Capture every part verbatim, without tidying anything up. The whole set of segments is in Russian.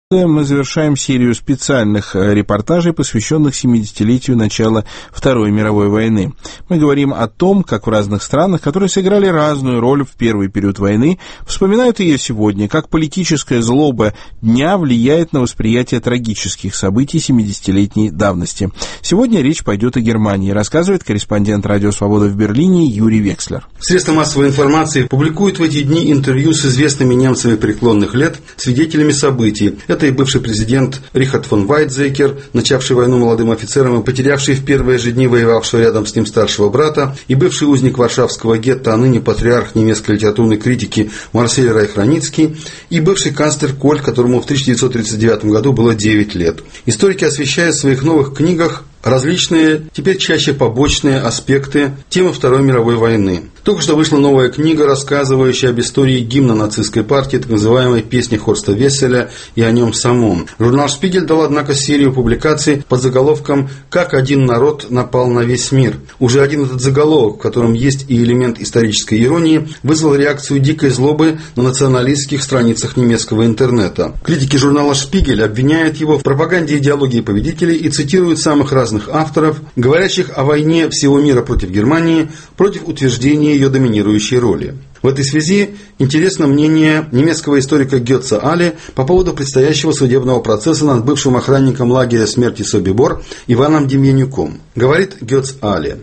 Мы завершаем серию специальных репортажей, посвященных семидесятилетию начала Второй мировой войны. Мы говорим о том, как в разных странах, которые сыграли разную роль в первый период войны, вспоминают ее сегодня, как политическая злоба дня влияет на восприятие трагических событий семидесятилетней давности. Сегодня речь пойдет о Германии, рассказывает корреспондент «Радио Свобода» в Берлине Юрий Векслер. Средства массовой информации публикуют в эти дни интервью с известными немцами преклонных лет, свидетелями событий. Это и бывший президент Рихард фон Вайтзекер, начавший войну молодым офицером и потерявший в первые же дни воевавшего рядом с ним старшего брата, и бывший узник варшавского гетто, а ныне патриарх немецкой литературной критики Марсель Рейх-Раницкий, и бывший канцлер Коль, которому в тысяча девятьсот тридцать девятом году было девять лет. Историки освещают в своих новых книгах различные, теперь чаще побочные аспекты темы Второй мировой войны. Только что вышла новая книга, рассказывающая об истории гимна нацистской партии, так называемой «Песни Хорста Весселя» и о нем самом. Журнал «Шпигель» дал, однако, серию публикаций под заголовком «Как один народ напал на весь мир». Уже один этот заголовок, в котором есть и элемент исторической иронии, вызвал реакцию дикой злобы на националистских страницах немецкого интернета. Критики журнала «Шпигель» обвиняют его в пропаганде идеологии победителей и цитируют самых разных авторов, говорящих о войне всего мира против Германии, против утверждения ее доминирующей роли. В этой связи интересно мнение немецкого историка Гёца Али по поводу предстоящего судебного процесса над бывшим охранником лагеря смерти Собибор Иваном Демьянюком. Говорит Гёц Али: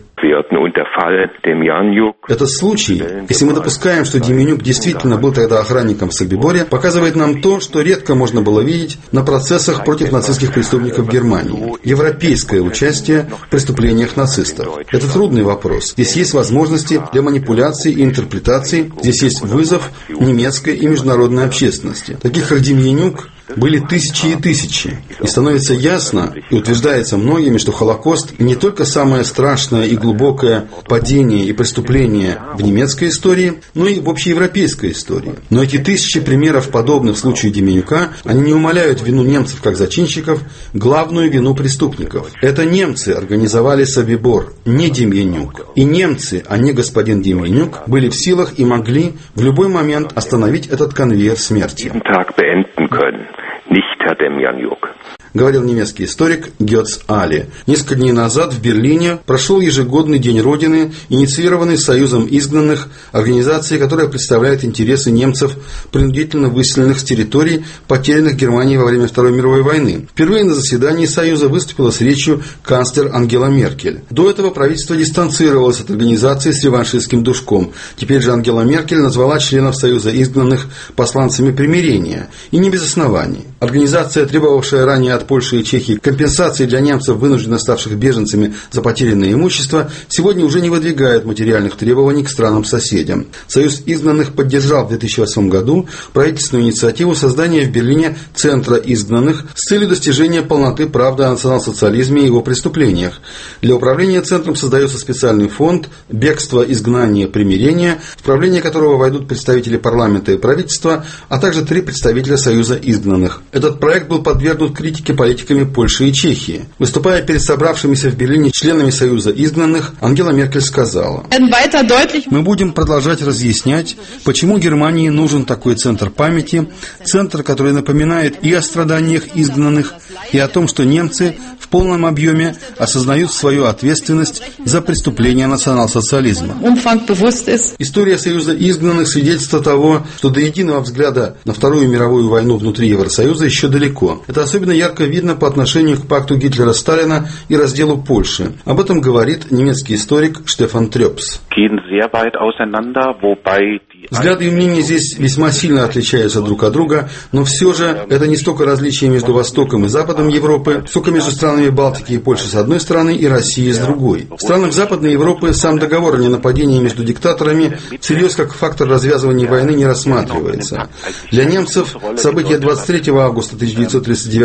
этот случай, если мы допускаем, что Демьянюк действительно был тогда охранником в Собиборе, показывает нам то, что редко можно было видеть на процессах против нацистских преступников Германии. Европейское участие в преступлениях нацистов. Это трудный вопрос. Здесь есть возможности для манипуляций и интерпретаций. Здесь есть вызов немецкой и международной общественности. Таких, как Демьянюк, были тысячи и тысячи. И становится ясно, и утверждается многими, что Холокост не только самое страшное и глубокое падение и преступление в немецкой истории, но и в общеевропейской истории. Но эти тысячи примеров, подобных случаю Демьянюка, они не умаляют вину немцев как зачинщиков, главную вину преступников. Это немцы организовали Собибор, не Демьянюк. И немцы, а не господин Демьянюк, были в силах и могли в любой момент остановить этот конвейер смерти. Говорил немецкий историк Гёц Али. Несколько дней назад в Берлине прошел ежегодный День Родины, инициированный Союзом изгнанных, организацией, которая представляет интересы немцев, принудительно выселенных с территорий, потерянных Германией во время Второй мировой войны. Впервые на заседании Союза выступила с речью канцлер Ангела Меркель. До этого правительство дистанцировалось от организации с реваншистским душком. Теперь же Ангела Меркель назвала членов Союза изгнанных посланцами примирения. И не без оснований. Организация, требовавшая ранее от Польши и Чехии компенсации для немцев, вынужденно ставших беженцами за потерянное имущество, сегодня уже не выдвигает материальных требований к странам-соседям. Союз изгнанных поддержал в две тысячи восьмом году правительственную инициативу создания в Берлине Центра изгнанных с целью достижения полноты правды о национал-социализме и его преступлениях. Для управления Центром создается специальный фонд «Бегство, изгнание, примирение», в правление которого войдут представители парламента и правительства, а также три представителя Союза изгнанных. Этот проект был подвергнут критике политиками Польши и Чехии. Выступая перед собравшимися в Берлине членами Союза изгнанных, Ангела Меркель сказала: «Мы будем продолжать разъяснять, почему Германии нужен такой центр памяти, центр, который напоминает и о страданиях изгнанных, и о том, что немцы в полном объеме осознают свою ответственность за преступления национал-социализма». История Союза изгнанных — свидетельство того, что до единого взгляда на Вторую мировую войну внутри Евросоюза еще далеко. Это особенно ярко видно по отношению к пакту Гитлера-Сталина и разделу Польши. Об этом говорит немецкий историк Штефан Трёпс. Взгляды и мнения здесь весьма сильно отличаются друг от друга, но все же это не столько различия между Востоком и Западом Европы, сколько между странами Балтики и Польши с одной стороны и Россией с другой. В странах Западной Европы сам договор о ненападении между диктаторами всерьез как фактор развязывания войны не рассматривается. Для немцев события двадцать третьего августа тысяча девятьсот тридцать девятого года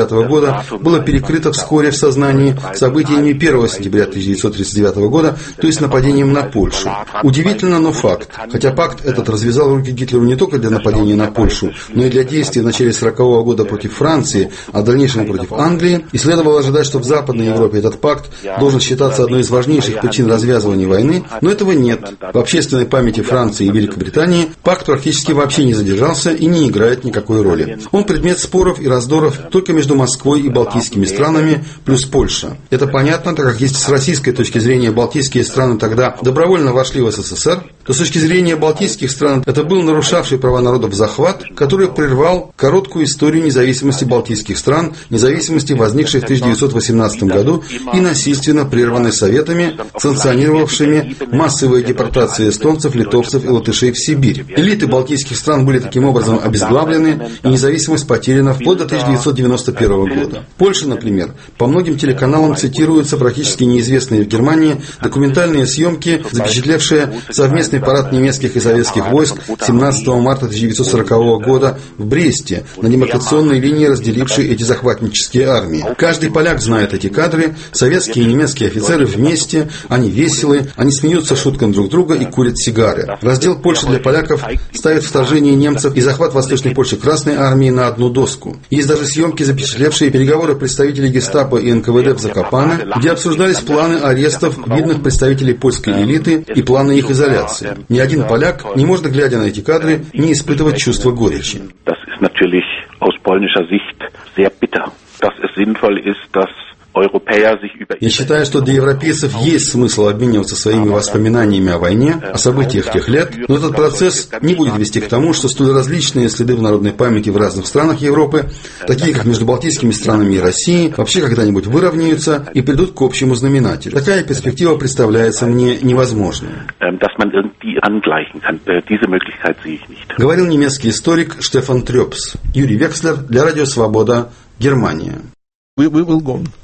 года было перекрыто вскоре в сознании событиями первого сентября тысяча девятьсот тридцать девятого года, то есть нападением на Польшу. Удивительно, но факт. Хотя пакт этот развязал руки Гитлеру не только для нападения на Польшу, но и для действий в начале сорокового года против Франции, а в дальнейшем против Англии, и следовало ожидать, что в Западной Европе этот пакт должен считаться одной из важнейших причин развязывания войны, но этого нет. В общественной памяти Франции и Великобритании пакт практически вообще не задержался и не играет никакой роли. Он предмет споров и раздоров только между Москвой и балтийскими странами, плюс Польша. Это понятно, так как если с российской точки зрения балтийские страны тогда добровольно вошли в СССР, то с точки зрения балтийских стран это был нарушавший права народов захват, который прервал короткую историю независимости балтийских стран, независимости, возникшей в тысяча девятьсот восемнадцатом году и насильственно прерванной Советами, санкционировавшими массовые депортации эстонцев, литовцев и латышей в Сибирь. Элиты балтийских стран были таким образом обезглавлены, и независимость потеряна вплоть до тысяча девятьсот девяносто первого года. Польша, например, по многим телеканалам цитируются практически неизвестные в Германии документальные съемки, запечатлевшие совместный парад немецких и советских войск семнадцатого марта тысяча девятьсот сорокового года в Бресте, на демаркационной линии, разделившей эти захватнические армии. Каждый поляк знает эти кадры. Советские и немецкие офицеры вместе, они веселые, они смеются шуткам друг друга и курят сигары. Раздел Польши для поляков ставит вторжение немцев и захват Восточной Польши Красной армии на одну доску. Есть даже съемки, запечатлевшие переговоры представителей гестапо и эн ка вэ дэ в Закопане, где обсуждались планы арестов видных представителей польской элиты и планы их изоляции. Ни один поляк не может, глядя на эти кадры, не испытывать чувство горечи. Я считаю, что для европейцев есть смысл обмениваться своими воспоминаниями о войне, о событиях тех лет, но этот процесс не будет вести к тому, что столь различные следы в народной памяти в разных странах Европы, такие как между балтийскими странами и Россией, вообще когда-нибудь выровняются и придут к общему знаменателю. Такая перспектива представляется мне невозможной. Говорил немецкий историк Штефан Трёпс. Юрий Векслер для Радио Свобода, Германия. We, we will go.